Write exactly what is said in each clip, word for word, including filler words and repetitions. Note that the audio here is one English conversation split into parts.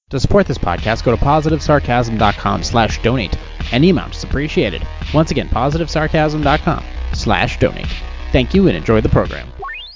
To support this podcast, go to positivesarcasm.com slash donate. Any amount is appreciated. Once again, positivesarcasm.com slash donate. Thank you and enjoy the program.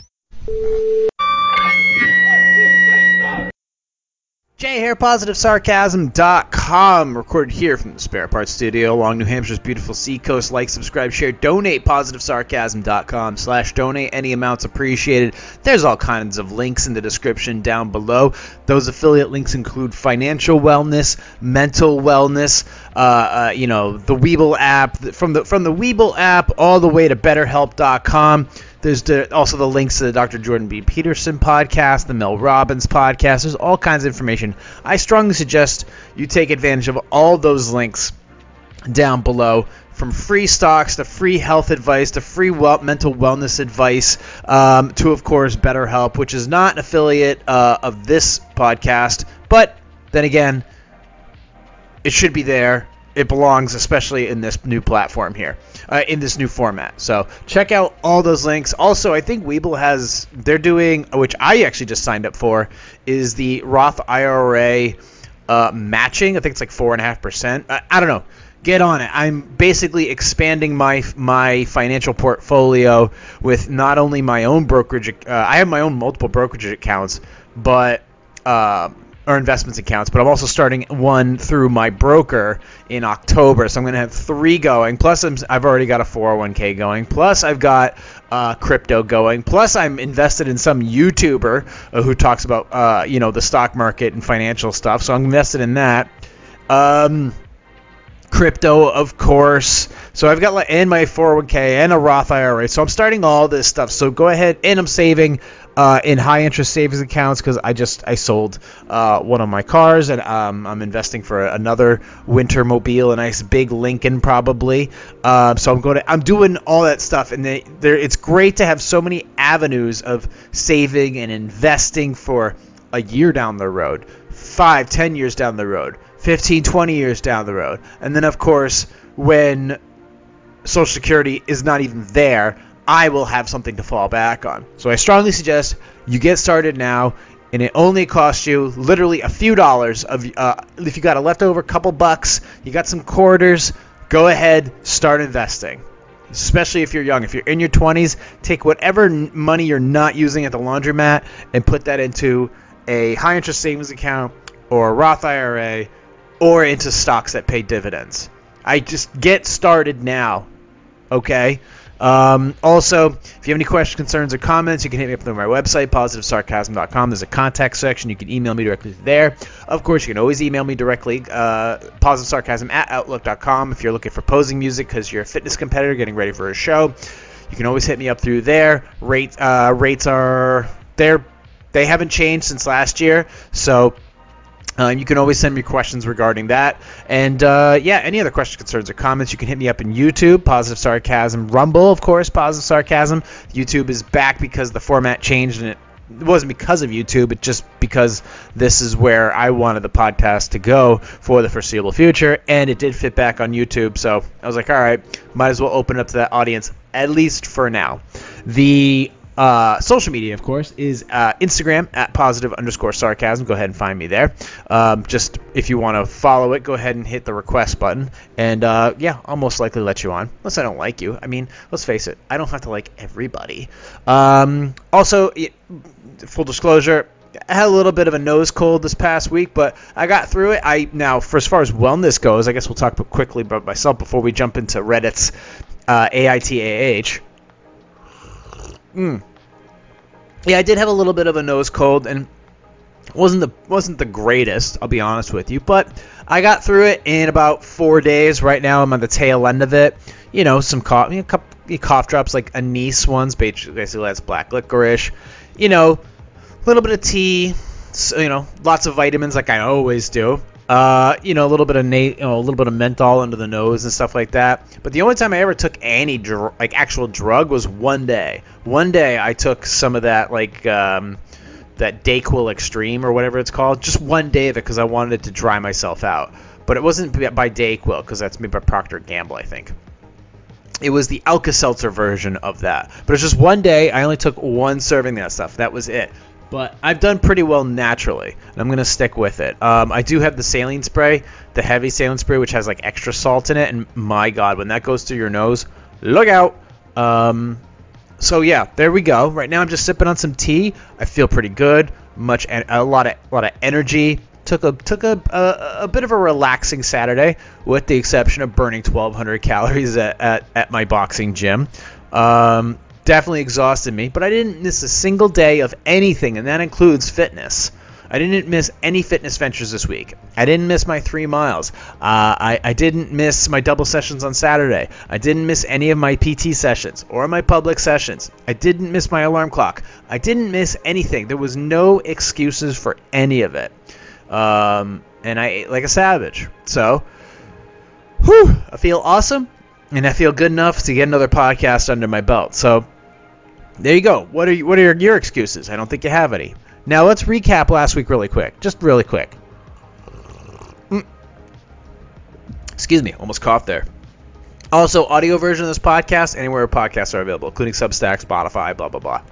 Jay here, positive sarcasm dot com, recorded here from the Spare Parts Studio along New Hampshire's beautiful seacoast. Like, subscribe, share, donate, positivesarcasm.com slash donate. Any amounts appreciated. There's all kinds of links in the description down below. Those affiliate links include financial wellness, mental wellness, uh, uh, you know, the Weeble app, from the from the Weeble app all the way to better help dot com. There's the, also the links to the Doctor Jordan B. Peterson podcast, the Mel Robbins podcast. There's all kinds of information. I strongly suggest you take advantage of all those links down below, from free stocks to free health advice to free well, mental wellness advice um, to, of course, BetterHelp, which is not an affiliate uh, of this podcast. But then again, it should be there. It belongs, especially in this new platform here, uh, in this new format. So check out all those links. Also, I think Weeble has, they're doing, which I actually just signed up for, is the Roth I R A uh, matching. I think it's like four point five percent. I, I don't know. Get on it. I'm basically expanding my my financial portfolio with not only my own brokerage. Uh, I have my own multiple brokerage accounts, but uh, or investments accounts, but I'm also starting one through my broker in October. So I'm going to have three going. Plus, I'm, I've already got a four oh one k going. Plus, I've got uh, crypto going. Plus, I'm invested in some YouTuber uh, who talks about uh, you know the stock market and financial stuff. So I'm invested in that. Um, crypto, of course. So I've got like, and my four oh one k and a Roth I R A. So I'm starting all this stuff. So go ahead, and I'm saving uh, in high interest savings accounts because I just I sold uh, one of my cars, and um, I'm investing for another winter mobile, a nice big Lincoln probably. Uh, so I'm going to I'm doing all that stuff, and they, it's great to have so many avenues of saving and investing for a year down the road, five, ten years down the road, fifteen, twenty years down the road. And then, of course, when Social Security is not even there, I will have something to fall back on. So I strongly suggest you get started now, and it only costs you literally a few dollars. Of uh, if you got a leftover couple bucks, you got some quarters, go ahead, start investing. Especially if you're young. If you're in your twenties, take whatever money you're not using at the laundromat and put that into a high-interest savings account or a Roth I R A, or into stocks that pay dividends. I just get started now, okay? Um, also, if you have any questions, concerns, or comments, you can hit me up through my website, positive sarcasm dot com. There's a contact section. You can email me directly there. Of course, you can always email me directly, uh, positivesarcasm at outlook dot com. If you're looking for posing music because you're a fitness competitor getting ready for a show, you can always hit me up through there. Rate, uh, rates are there. They haven't changed since last year, so Um, you can always send me questions regarding that. And, uh, yeah, any other questions, concerns, or comments, you can hit me up in YouTube, Positive Sarcasm, Rumble, of course, Positive Sarcasm. YouTube is back because the format changed, and it, it wasn't because of YouTube, it's just because this is where I wanted the podcast to go for the foreseeable future, and it did fit back on YouTube. So I was like, all right, might as well open it up to that audience, at least for now. The Uh, social media, of course, is uh, Instagram at positive underscore sarcasm. Go ahead and find me there. Um, just if you want to follow it, go ahead and hit the request button. And uh, yeah, I'll most likely let you on, unless I don't like you. I mean, let's face it, I don't have to like everybody. Um, also, it, full disclosure, I had a little bit of a nose cold this past week, but I got through it. I now, for as far as wellness goes, I guess we'll talk quickly about myself before we jump into Reddit's uh, A I T A H. Mm. Yeah, I did have a little bit of a nose cold, and wasn't the wasn't the greatest, I'll be honest with you, but I got through it in about four days. Right now, I'm on the tail end of it. You know, some cough, you know, couple, cough drops, like anise ones, basically that's black licorice. You know, a little bit of tea. So, you know, lots of vitamins, like I always do. Uh, you know, a little bit of na- you know, a little bit of menthol under the nose and stuff like that. But the only time I ever took any dr- like actual drug was one day. One day I took some of that like um, that Dayquil Extreme or whatever it's called. Just one day of it because I wanted to dry myself out. But it wasn't by Dayquil because that's made by Procter and Gamble, I think. It was the Alka-Seltzer version of that. But it's just one day. I only took one serving of that stuff. That was it. But I've done pretty well naturally, and I'm going to stick with it. Um, I do have the saline spray, the heavy saline spray, which has like extra salt in it, and my God, when that goes through your nose, look out. Um, so yeah, there we go. Right now I'm just sipping on some tea. I feel pretty good. Much a lot of a lot of energy. Took a took a, a a bit of a relaxing Saturday, with the exception of burning twelve hundred calories at, at, at my boxing gym. Um, definitely exhausted me, but I didn't miss a single day of anything, and that includes fitness. I didn't miss any fitness ventures this week. I didn't miss my three miles. Uh, I, I didn't miss my double sessions on Saturday. I didn't miss any of my P T sessions or my public sessions. I didn't miss my alarm clock. I didn't miss anything. There was no excuses for any of it. Um, and I ate like a savage. So, whew, I feel awesome, and I feel good enough to get another podcast under my belt. So, there you go. What are you, what are your, your excuses? I don't think you have any. Now, let's recap last week really quick. Just really quick. Mm. Excuse me. Almost coughed there. Also, audio version of this podcast, anywhere podcasts are available, including Substack, Spotify, blah, blah, blah.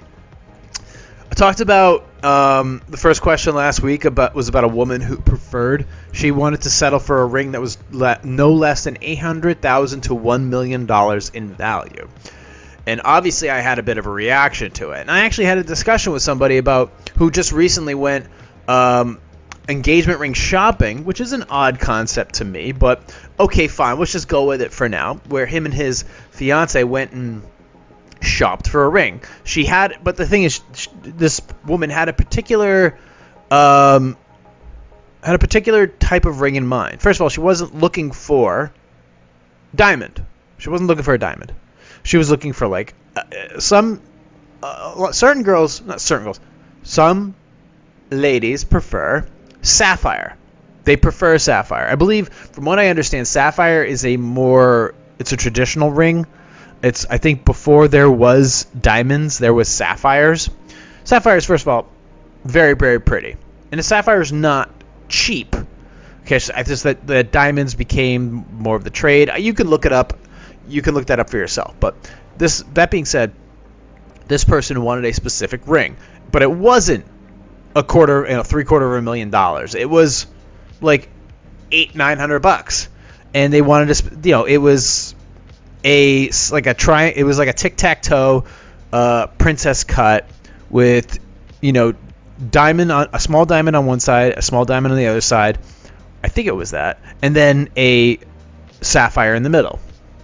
I talked about um, the first question last week about was about a woman who preferred. She wanted to settle for a ring that was le- no less than eight hundred thousand dollars to one million dollars in value. And obviously I had a bit of a reaction to it. And I actually had a discussion with somebody about who just recently went um, engagement ring shopping, which is an odd concept to me. But okay, fine. Let's just go with it for now. Where him and his fiance went and shopped for a ring. She had, but the thing is, she, this woman had a particular, um, had a particular type of ring in mind. First of all, she wasn't looking for diamond. She wasn't looking for a diamond. She was looking for like uh, some uh, certain girls, not certain girls, some ladies prefer sapphire. They prefer sapphire. I believe, from what I understand, sapphire is a more, it's a traditional ring. It's, I think before there was diamonds, there was sapphires. Sapphires, first of all, very, very pretty. And a sapphire is not cheap. Okay, so I just that the diamonds became more of the trade. You can look it up. You can look that up for yourself. But this, that being said, this person wanted a specific ring, but it wasn't a quarter, you know, three quarter of a million dollars. It was like eight, nine hundred bucks, and they wanted to, you know, it was a like a tri, it was like a tic tac toe, uh, princess cut with, you know, diamond on a small diamond on one side, a small diamond on the other side. I think it was that, and then a sapphire in the middle.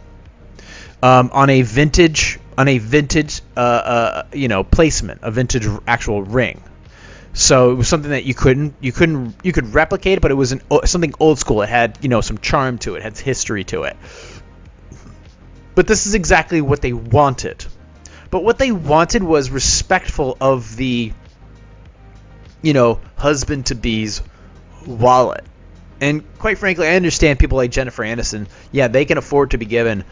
Um, on a vintage, on a vintage, uh, uh, you know, placement, a vintage actual ring. So it was something that you couldn't, you couldn't, you could replicate it, but it was an, something old school. It had, you know, some charm to it, had history to it. But this is exactly what they wanted. But what they wanted was respectful of the, you know, husband-to-be's wallet. And quite frankly, I understand people like Jennifer Aniston. Yeah, they can afford to be given,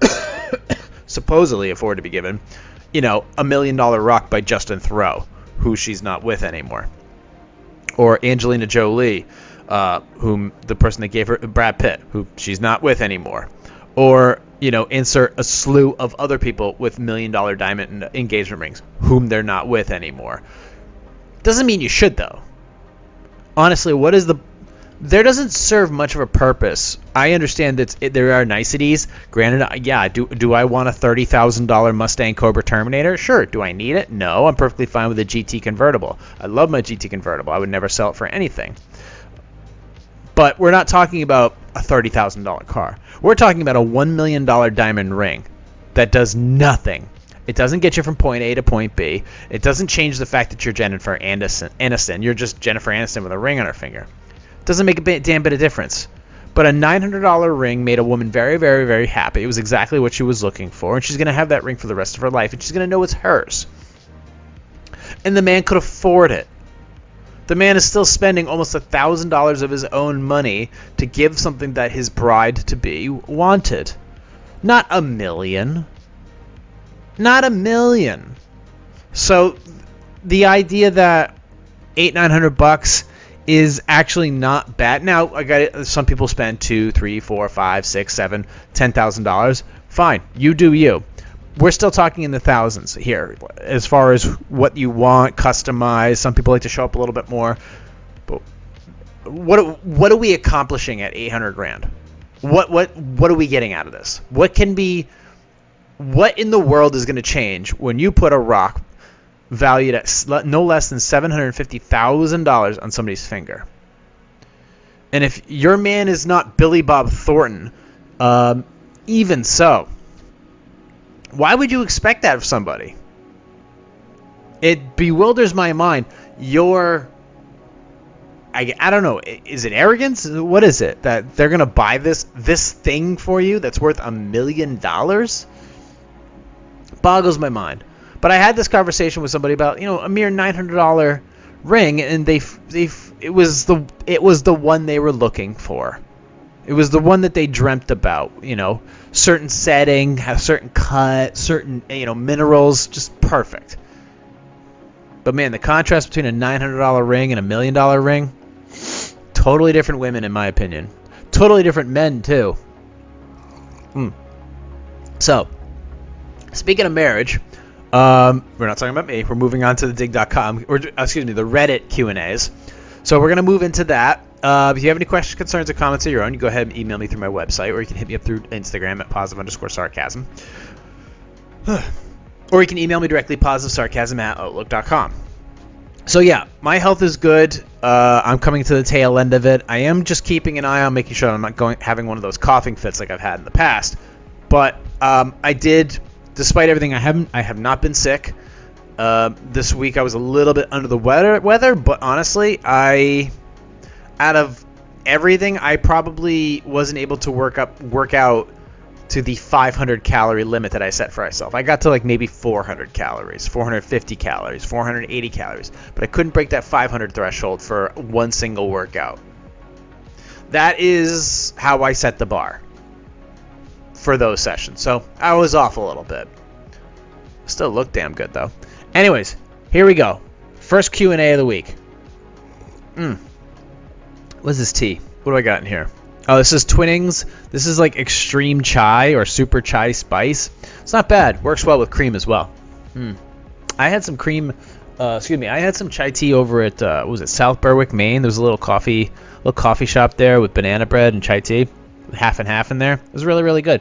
supposedly afford to be given, you know, a million-dollar rock by Justin Theroux, who she's not with anymore. Or Angelina Jolie, uh, whom the person that gave her, Brad Pitt, who she's not with anymore. Or, you know, insert a slew of other people with million-dollar diamond engagement rings, whom they're not with anymore. Doesn't mean you should, though. Honestly, what is the... There doesn't serve much of a purpose. I understand that it, there are niceties. Granted, yeah, do do I want a thirty thousand dollars Mustang Cobra Terminator? Sure. Do I need it? No. I'm perfectly fine with a G T convertible. I love my G T convertible. I would never sell it for anything. But we're not talking about a thirty thousand dollars car. We're talking about a one million dollars diamond ring that does nothing. It doesn't get you from point A to point B. It doesn't change the fact that you're Jennifer Aniston. Aniston. You're just Jennifer Aniston with a ring on her finger. Doesn't make a bit, damn bit of difference. But a nine hundred dollars ring made a woman very, very, very happy. It was exactly what she was looking for. And she's going to have that ring for the rest of her life. And she's going to know it's hers. And the man could afford it. The man is still spending almost one thousand dollars of his own money to give something that his bride-to-be wanted. Not a million. Not a million. So the idea that eight, nine hundred bucks is actually not bad. Now, I got it, some people spend two, three, four, five, six, seven, ten thousand dollars. Fine, you do you. we're still talking in the thousands here as far as what you want, customize. Some people like to show up a little bit more. But what what are we accomplishing at eight hundred grand? What what what are we getting out of this? What can be what in the world is going to change when you put a rock valued at no less than seven hundred fifty thousand dollars on somebody's finger? And if your man is not Billy Bob Thornton, um, even so, why would you expect that of somebody? It bewilders my mind. Your, I, I don't know, is it arrogance? What is it? That they're going to buy this this thing for you that's worth a million dollars? Boggles my mind. But I had this conversation with somebody about, you know, a mere nine hundred dollars ring, and they they it was the it was the one they were looking for. It was the one that they dreamt about, you know, certain setting, a certain cut, certain, you know, minerals, just perfect. But man, the contrast between a nine hundred dollars ring and a million dollar ring, totally different women in my opinion. Totally different men too. Hmm. So, speaking of marriage, Um, we're not talking about me. We're moving on to the dig dot com, or excuse me, the Reddit Q and A's. So we're going to move into that. Uh, if you have any questions, concerns, or comments of your own, you go ahead and email me through my website, or you can hit me up through Instagram at positive underscore sarcasm. Or you can email me directly, positive sarcasm at outlook dot com. So yeah, my health is good. Uh, I'm coming to the tail end of it. I am just keeping an eye on making sure I'm not going having one of those coughing fits like I've had in the past. But um, I did... Despite everything, I haven't. I have not been sick. Uh, this week I was a little bit under the weather, weather, but honestly, I, out of everything, I probably wasn't able to work up, work out to the five hundred calorie limit that I set for myself. I got to like maybe four hundred calories, four hundred fifty calories, four hundred eighty calories, but I couldn't break that five hundred threshold for one single workout. That is how I set the bar for those sessions. So I was off a little bit. Still look damn good though. Anyways, here we go. First Q and A of the week. Mm. What's this tea? What do I got in here? Oh, this is Twinings. This is like extreme chai or super chai spice. It's not bad. Works well with cream as well. Mm. I had some cream. Uh, excuse me. I had some chai tea over at uh, what was it, South Berwick, Maine. There's a little coffee, little coffee shop there with banana bread and chai tea, half and half in there. It was really, really good.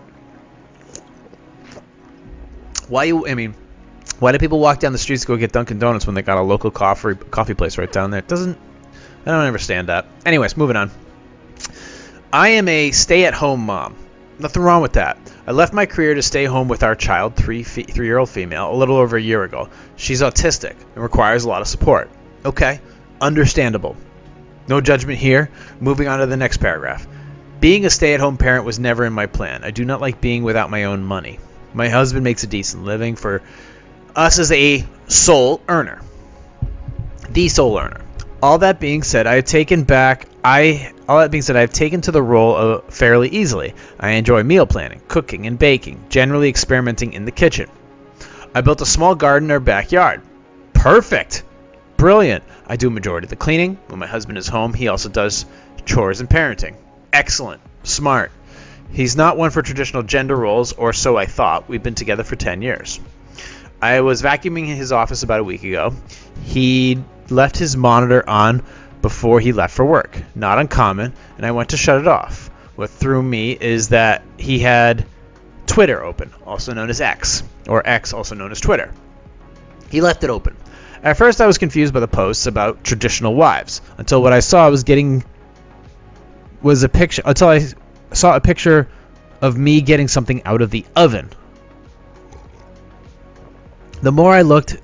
Why you? I mean, why do people walk down the streets to go get Dunkin' Donuts when they got a local coffee coffee place right down there? It doesn't. I don't understand that. Anyways, moving on. I am a stay-at-home mom. Nothing wrong with that. I left my career to stay home with our child, three fe- three-year-old female, a little over a year ago. She's autistic and requires a lot of support. Okay, understandable. No judgment here. Moving on to the next paragraph. Being a stay-at-home parent was never in my plan. I do not like being without my own money. My husband makes a decent living for us as a sole earner. The sole earner. All that being said, I have taken back I all that being said, I have taken to the role of fairly easily. I enjoy meal planning, cooking and baking, generally experimenting in the kitchen. I built a small garden in our backyard. Perfect. Brilliant. I do a majority of the cleaning. When my husband is home, he also does chores and parenting. Excellent. Smart. He's not one for traditional gender roles, or so I thought. We've been together for ten years. I was vacuuming his office about a week ago. He left his monitor on before he left for work. Not uncommon, and I went to shut it off. What threw me is that he had Twitter open, also known as X, or X, also known as Twitter. He left it open. At first I was confused by the posts about traditional wives, until what I saw was getting was a picture until I saw a picture of me getting something out of the oven. The more I looked,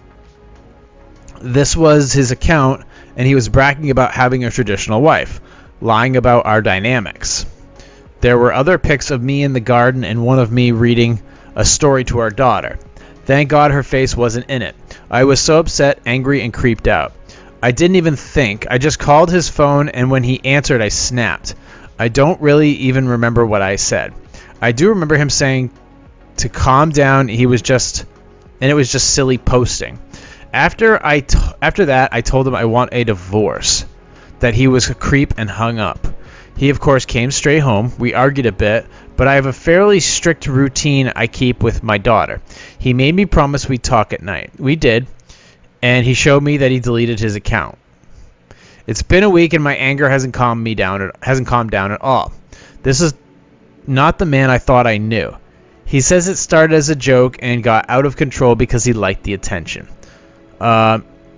this was his account, and he was bragging about having a traditional wife, lying about our dynamics. There were other pics of me in the garden and one of me reading a story to our daughter. Thank God her face wasn't in it. I was so upset, angry, and creeped out. I didn't even think. I just called his phone, and when he answered, I snapped. I don't really even remember what I said. I do remember him saying to calm down. He was just, and it was just silly posting. After I, t- after that, I told him I want a divorce, that he was a creep, and hung up. He, of course, came straight home. We argued a bit, but I have a fairly strict routine I keep with my daughter. He made me promise we'd talk at night. We did, and he showed me that he deleted his account. It's been a week, and my anger hasn't calmed me down. Hasn't calmed down at all. This is not the man I thought I knew. He says it started as a joke and got out of control because he liked the attention. Uh,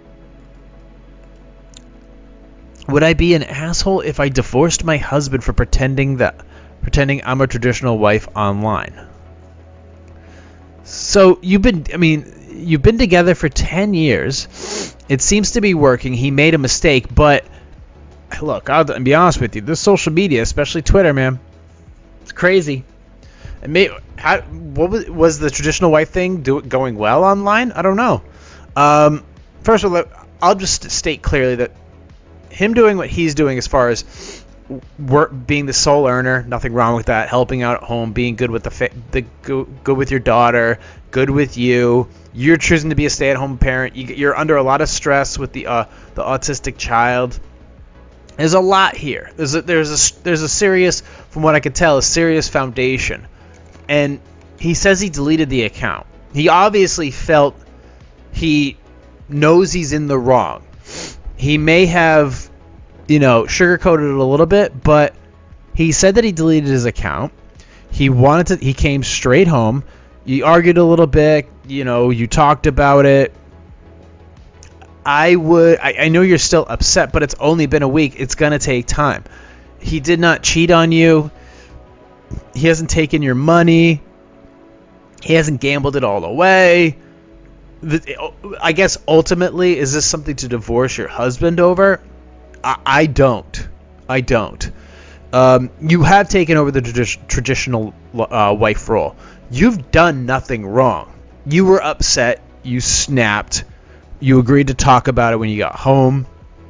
would I be an asshole if I divorced my husband for pretending that pretending I'm a traditional wife online? So you've been, I mean, you've been together for ten years. It seems to be working. He made a mistake, but look, I'll be honest with you. This social media, especially Twitter, man, it's crazy. And may, how, what was, was the traditional wife thing do, going well online? I don't know. Um, first of all, I'll just state clearly that him doing what he's doing as far as work, being the sole earner, nothing wrong with that. Helping out at home, being good with the, fa- the good, good with your daughter, good with you. You're choosing to be a stay-at-home parent. You, you're under a lot of stress with the uh, the autistic child. There's a lot here. There's a, there's a there's a serious, from what I could tell, a serious foundation. And he says he deleted the account. He obviously felt he knows he's in the wrong. He may have, you know, sugarcoated it a little bit, but he said that he deleted his account. He wanted to. He came straight home. You argued a little bit. You know, you talked about it. I would. I, I know you're still upset, but it's only been a week. It's gonna take time. He did not cheat on you. He hasn't taken your money. He hasn't gambled it all away. The, I guess ultimately, is this something to divorce your husband over? I, I don't. I don't. Um, you have taken over the tradi- traditional uh, wife role. You've done nothing wrong. You were upset. You snapped. You agreed to talk about it when you got home.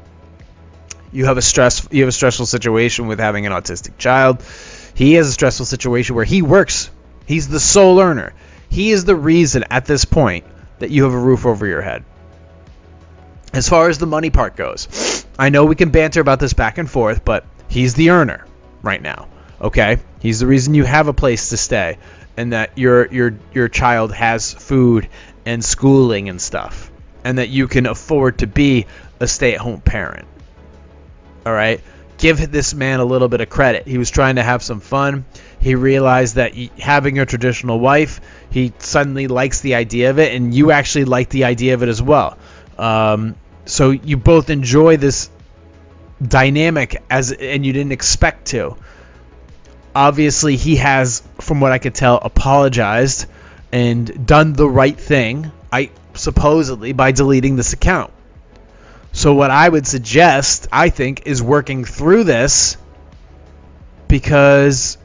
You have a stress. You have a stressful situation with having an autistic child. He has a stressful situation where he works. He's the sole earner. He is the reason at this point that you have a roof over your head. As far as the money part goes, I know we can banter about this back and forth, but he's the earner right now. Okay? He's the reason you have a place to stay and that your your your child has food and schooling and stuff, and that you can afford to be a stay-at-home parent. All right? Give this man a little bit of credit. He was trying to have some fun. He realized that having a traditional wife, he suddenly likes the idea of it, and you actually like the idea of it as well. Um, so you both enjoy this dynamic, as and you didn't expect to. Obviously, he has, from what I could tell, apologized and done the right thing, I supposedly, by deleting this account. So what I would suggest, I think, is working through this, because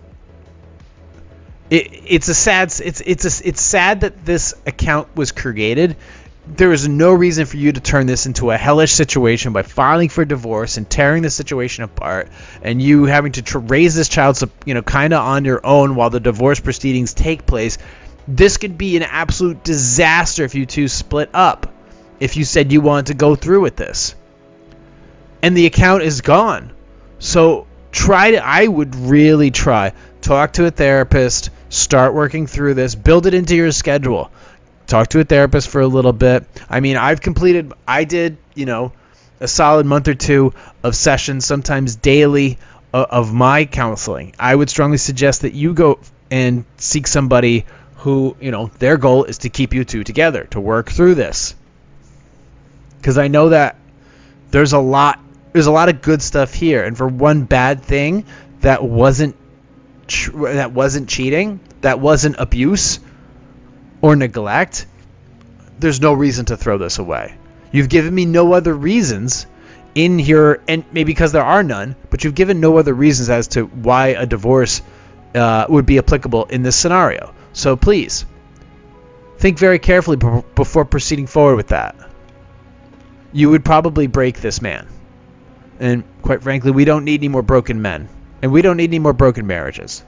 it, it's a sad it's it's a, it's sad that this account was created. There is no reason for you to turn this into a hellish situation by filing for divorce and tearing the situation apart, and you having to tr- raise this child, you know, kind of on your own while the divorce proceedings take place. This could be an absolute disaster if you two split up. If you said you wanted to go through with this, and the account is gone. So try to, I would really try, talk to a therapist, start working through this, build it into your schedule. Talk to a therapist for a little bit. I mean, I've completed, I did, you know, a solid month or two of sessions, sometimes daily, uh, of my counseling. I would strongly suggest that you go and seek somebody who, you know, their goal is to keep you two together, to work through this. Because I know that there's a lot, there's a lot of good stuff here, and for one bad thing that wasn't tr- that wasn't cheating, that wasn't abuse or neglect, there's no reason to throw this away. You've given me no other reasons in here, and maybe because there are none, but you've given no other reasons as to why a divorce uh, would be applicable in this scenario. So please think very carefully b- before proceeding forward with that. You would probably break this man. And quite frankly, we don't need any more broken men. And we don't need any more broken marriages.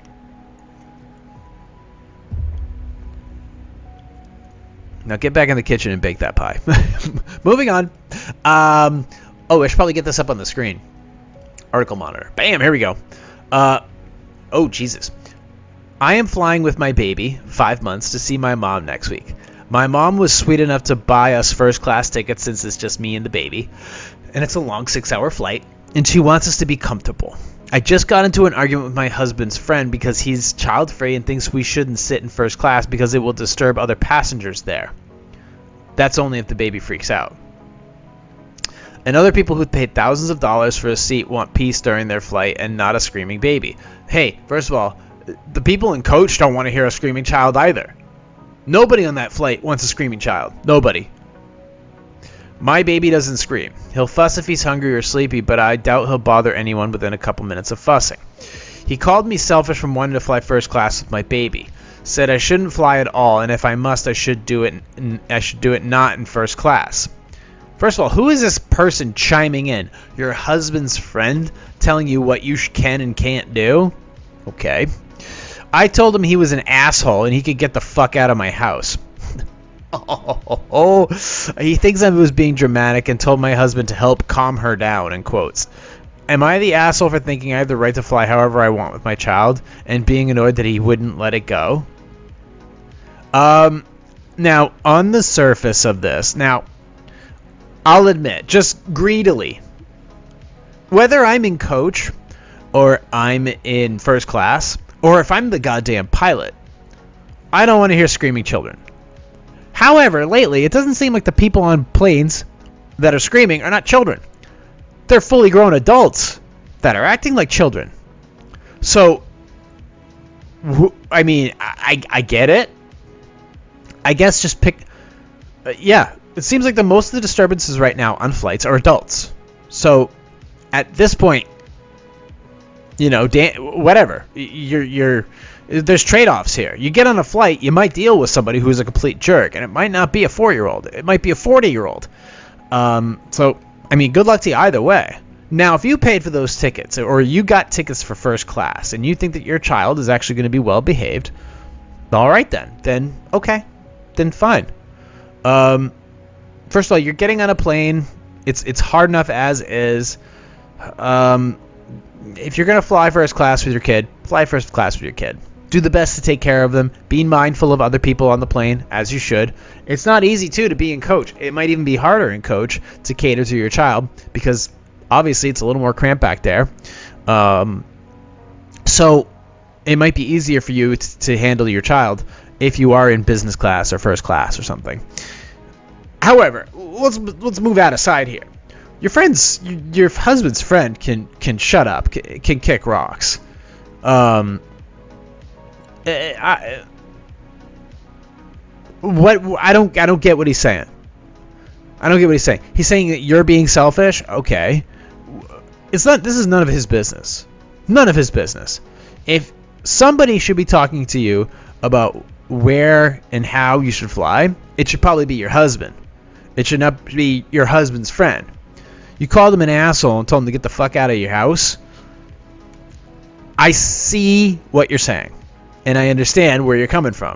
Now get back in the kitchen and bake that pie. Moving on. Um, oh, I should probably get this up on the screen. Article monitor. Bam, here we go. Uh, oh, Jesus. I am flying with my baby, five months, to see my mom next week. My mom was sweet enough to buy us first class tickets since it's just me and the baby, and it's a long six-hour flight, and she wants us to be comfortable. I just got into an argument with my husband's friend because he's child-free and thinks we shouldn't sit in first class because it will disturb other passengers there. That's only if the baby freaks out. And other people who paid thousands of dollars for a seat want peace during their flight and not a screaming baby. Hey, first of all, the people in coach don't want to hear a screaming child either. Nobody on that flight wants a screaming child. Nobody. My baby doesn't scream. He'll fuss if he's hungry or sleepy, but I doubt he'll bother anyone within a couple minutes of fussing. He called me selfish from wanting to fly first class with my baby. Said I shouldn't fly at all, and if I must, I should do it. In, I should do it not in first class. First of all, who is this person chiming in? Your husband's friend telling you what you can and can't do? Okay. I told him he was an asshole and he could get the fuck out of my house. Oh, he thinks I was being dramatic and told my husband to help calm her down, in quotes. Am I the asshole for thinking I have the right to fly however I want with my child and being annoyed that he wouldn't let it go? Um, now, on the surface of this, now, I'll admit, just greedily, whether I'm in coach or I'm in first class or if I'm the goddamn pilot, I don't want to hear screaming children. However, lately, it doesn't seem like the people on planes that are screaming are not children. They're fully grown adults that are acting like children. So, I mean, I, I get it. I guess just pick... Uh, yeah, it seems like the most of the disturbances right now on flights are adults. So, at this point, you know, Dan, whatever. You're... you're There's trade-offs here. You get on a flight, you might deal with somebody who's a complete jerk, and it might not be a four-year-old. It might be a forty-year-old. Um, so, I mean, good luck to you either way. Now, if you paid for those tickets, or you got tickets for first class, and you think that your child is actually going to be well-behaved, all right then. Then, okay. Then fine. Um, first of all, you're getting on a plane. It's it's hard enough as is. Um, if you're going to fly first class with your kid, fly first class with your kid. Do the best to take care of them. Be mindful of other people on the plane, as you should. It's not easy, too, to be in coach. It might even be harder in coach to cater to your child because, obviously, it's a little more cramped back there. Um, so it might be easier for you t- to handle your child if you are in business class or first class or something. However, let's let's move that aside here. Your friend's, your husband's friend can can shut up, can, can kick rocks. Um, I, what I don't I don't get what he's saying. I don't get what he's saying. He's saying that you're being selfish. Okay, it's not. This is none of his business. None of his business. If somebody should be talking to you about where and how you should fly, it should probably be your husband. It should not be your husband's friend. You called him an asshole and told him to get the fuck out of your house. I see what you're saying, and I understand where you're coming from.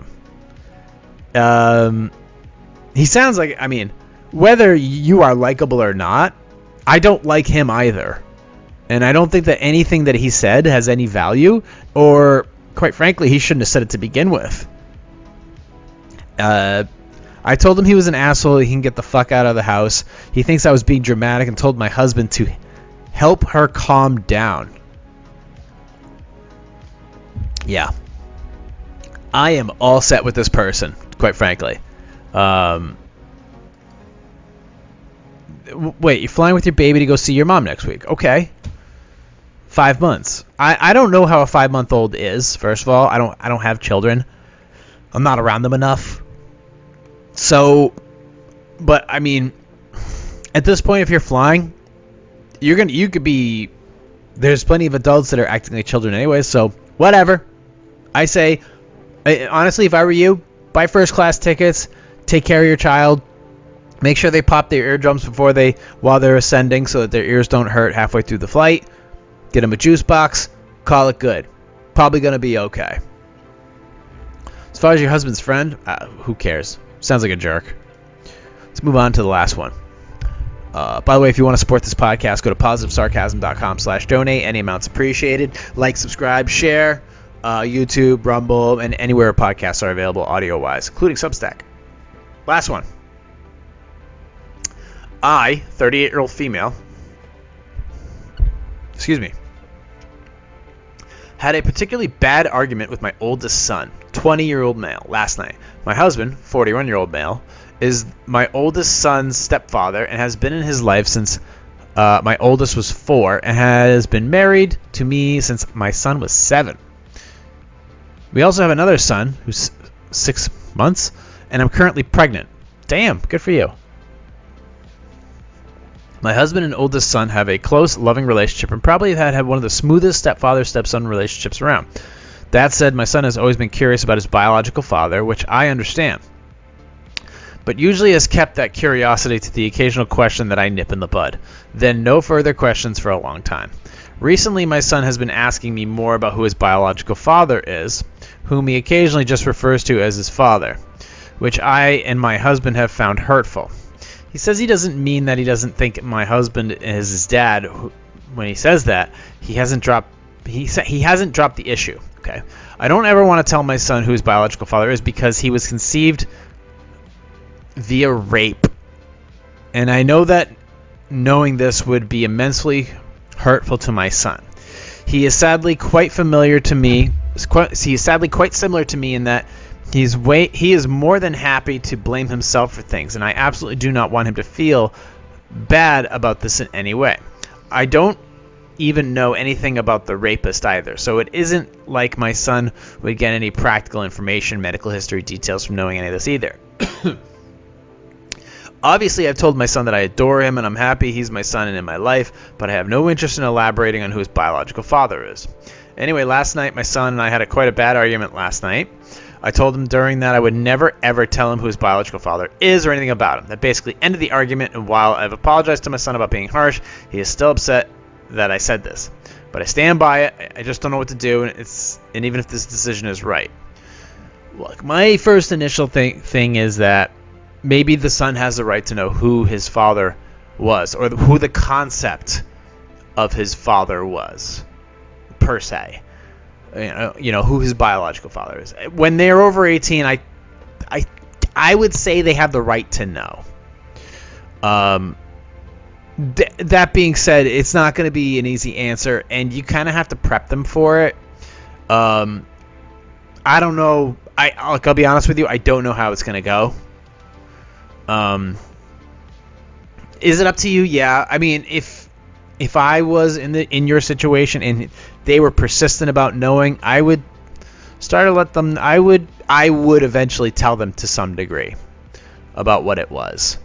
Um, he sounds like, I mean, whether you are likable or not, I don't like him either. And I don't think that anything that he said has any value, or, quite frankly, he shouldn't have said it to begin with. Uh, I told him he was an asshole, he can get the fuck out of the house. He thinks I was being dramatic and told my husband to help her calm down. Yeah. I am all set with this person, quite frankly. Um, wait, you're flying with your baby to go see your mom next week. Okay. Five months. I, I don't know how a five-month-old is, first of all. I don't I don't have children. I'm not around them enough. So, but, I mean, at this point, if you're flying, you're gonna you could be... There's plenty of adults that are acting like children anyway, so whatever. I say, honestly, if I were you, buy first-class tickets, take care of your child, make sure they pop their eardrums before they, while they're ascending so that their ears don't hurt halfway through the flight. Get them a juice box, call it good. Probably going to be okay. As far as your husband's friend, uh, who cares? Sounds like a jerk. Let's move on to the last one. Uh, by the way, if you want to support this podcast, go to positive sarcasm dot com slash donate. Any amounts appreciated. Like, subscribe, share, uh, YouTube, Rumble, and anywhere podcasts are available audio-wise, including Substack. Last one. I, thirty-eight-year-old female, excuse me, had a particularly bad argument with my oldest son, twenty-year-old male, last night. My husband, forty-one-year-old male, is my oldest son's stepfather and has been in his life since uh, my oldest was four and has been married to me since my son was seven. We also have another son who's six months, and I'm currently pregnant. Damn, good for you. My husband and oldest son have a close, loving relationship and probably have had one of the smoothest stepfather-stepson relationships around. That said, my son has always been curious about his biological father, which I understand, but usually has kept that curiosity to the occasional question that I nip in the bud. Then no further questions for a long time. Recently, my son has been asking me more about who his biological father is, whom he occasionally just refers to as his father, which I and my husband have found hurtful. He says he doesn't mean that he doesn't think my husband is his dad. When he says that, he hasn't dropped he sa- he hasn't dropped the issue. Okay, I don't ever want to tell my son who his biological father is because he was conceived via rape, and I know that knowing this would be immensely hurtful to my son. He is sadly quite familiar to me. He is sadly quite similar to me in that he's way he is more than happy to blame himself for things, and I absolutely do not want him to feel bad about this in any way. I don't even know anything about the rapist either, so it isn't like my son would get any practical information, medical history details from knowing any of this either. Obviously, I've told my son that I adore him and I'm happy he's my son and in my life, but I have no interest in elaborating on who his biological father is. Anyway, last night my son and I had a quite a bad argument last night. I told him during that I would never ever tell him who his biological father is or anything about him. That basically ended the argument, and while I've apologized to my son about being harsh, he is still upset that I said this. But I stand by it. I just don't know what to do, and it's and even if this decision is right. Look, my first initial thing thing is that maybe the son has the right to know who his father was, or who the concept of his father was, per se. You know, you know who his biological father is. When they're over eighteen, I, I, I would say they have the right to know. Um, th- that being said, it's not going to be an easy answer, and you kind of have to prep them for it. Um, I don't know. I, I'll, I'll be honest with you. I don't know how it's going to go. Um, is it up to you? Yeah. I mean, if if I was in the in your situation and they were persistent about knowing, I would start to let them. I would I would eventually tell them to some degree about what it was.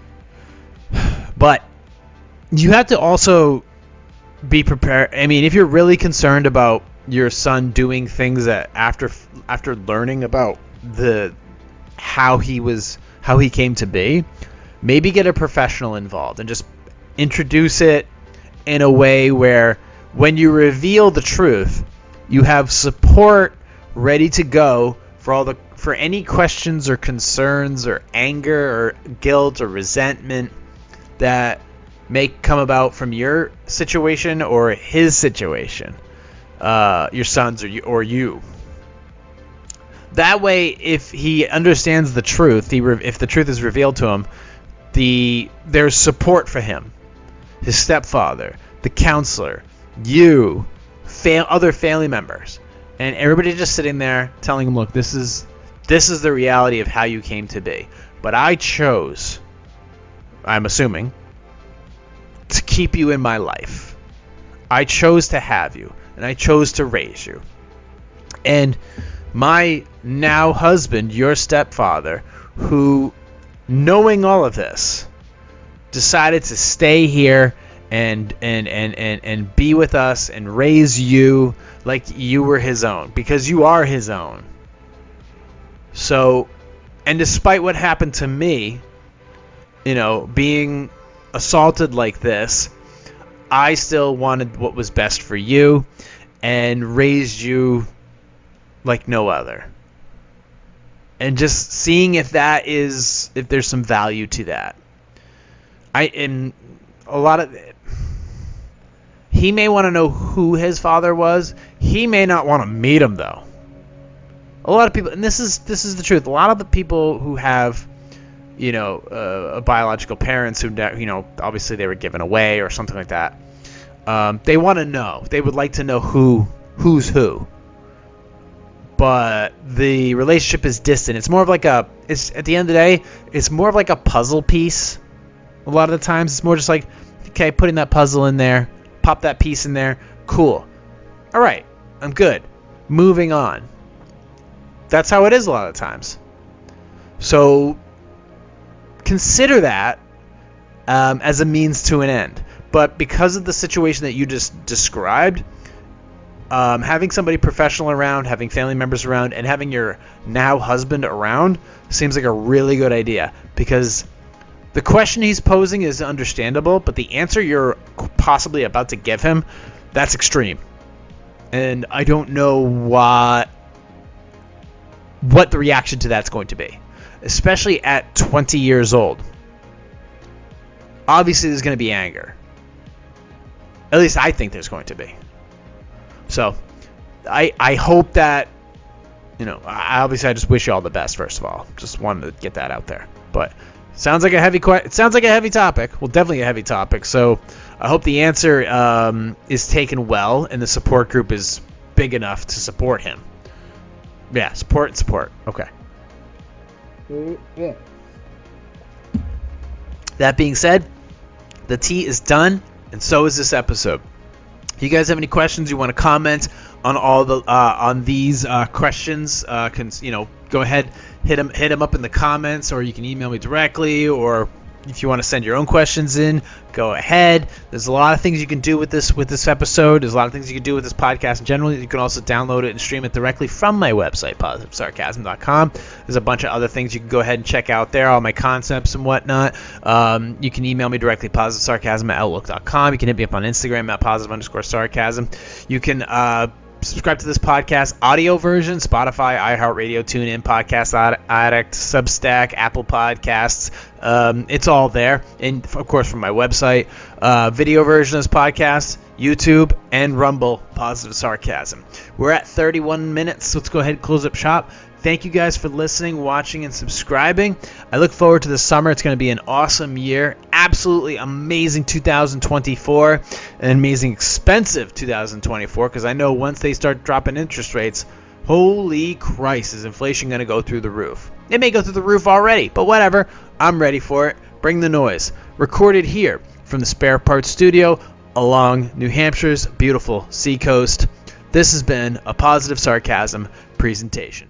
But you have to also be prepared. I mean, if you're really concerned about your son doing things that after after learning about the how he was. how he came to be, maybe get a professional involved and just introduce it in a way where when you reveal the truth, you have support ready to go for all the for any questions or concerns or anger or guilt or resentment that may come about from your situation or his situation, uh, your son's or you, or you. That way, if he understands the truth, he re- if the truth is revealed to him, the there's support for him, his stepfather, the counselor, you, fam- other family members, and everybody just sitting there telling him, look, this is this is the reality of how you came to be. But I chose, I'm assuming, to keep you in my life. I chose to have you, and I chose to raise you. And my now husband, your stepfather, who, knowing all of this, decided to stay here and and, and, and and be with us and raise you like you were his own, because you are his own. So, and despite what happened to me, you know, being assaulted like this, I still wanted what was best for you and raised you like no other. And just seeing if that is, if there's some value to that. I in a lot of he may want to know who his father was. He may not want to meet him though. A lot of people, and this is this is the truth. A lot of the people who have, you know, uh, biological parents who, you know, obviously they were given away or something like that. Um, they want to know. They would like to know who who's who. But the relationship is distant. It's more of like a. It's at the end of the day, it's more of like a puzzle piece. A lot of the times, it's more just like, okay, putting that puzzle in there, pop that piece in there, cool. All right, I'm good. Moving on. That's how it is a lot of times. So consider that um, as a means to an end. But because of the situation that you just described, um, having somebody professional around, having family members around, and having your now husband around seems like a really good idea. Because the question he's posing is understandable, but the answer you're possibly about to give him, that's extreme. And I don't know what what the reaction to that's going to be, especially at twenty years old. Obviously, there's going to be anger. At least I think there's going to be. So, I I hope that, you know, I, obviously I just wish you all the best, first of all. Just wanted to get that out there. But sounds like a heavy it sounds like a heavy topic. Well, definitely a heavy topic. So, I hope the answer um, is taken well and the support group is big enough to support him. Yeah, support and support. Okay. Yeah. That being said, the tea is done, and so is this episode. If you guys have any questions, you want to comment on all the uh, on these uh, questions, uh, can, you know, go ahead, hit them hit them up in the comments, or you can email me directly, or if you want to send your own questions in, go ahead. There's a lot of things you can do with this with this episode. There's a lot of things you can do with this podcast in general. You can also download it and stream it directly from my website, positive sarcasm dot com. There's a bunch of other things you can go ahead and check out there, all my concepts and whatnot. Um, you can email me directly, positive sarcasm at outlook dot com. You can hit me up on Instagram at positive underscore sarcasm. You can uh, subscribe to this podcast audio version, Spotify, iHeartRadio, TuneIn, Podcast Addict, Substack, Apple Podcasts. Um, it's all there. And, of course, from my website. Uh, video version of this podcast, YouTube, and Rumble, Positive Sarcasm. We're at thirty-one minutes. Let's go ahead and close up shop. Thank you guys for listening, watching, and subscribing. I look forward to the summer. It's going to be an awesome year. Absolutely amazing two thousand twenty-four. An amazing expensive two thousand twenty-four, because I know once they start dropping interest rates, holy Christ, is inflation going to go through the roof. It may go through the roof already, but whatever. I'm ready for it. Bring the noise. Recorded here from the Spare Parts Studio along New Hampshire's beautiful seacoast. This has been a Positive Sarcasm presentation.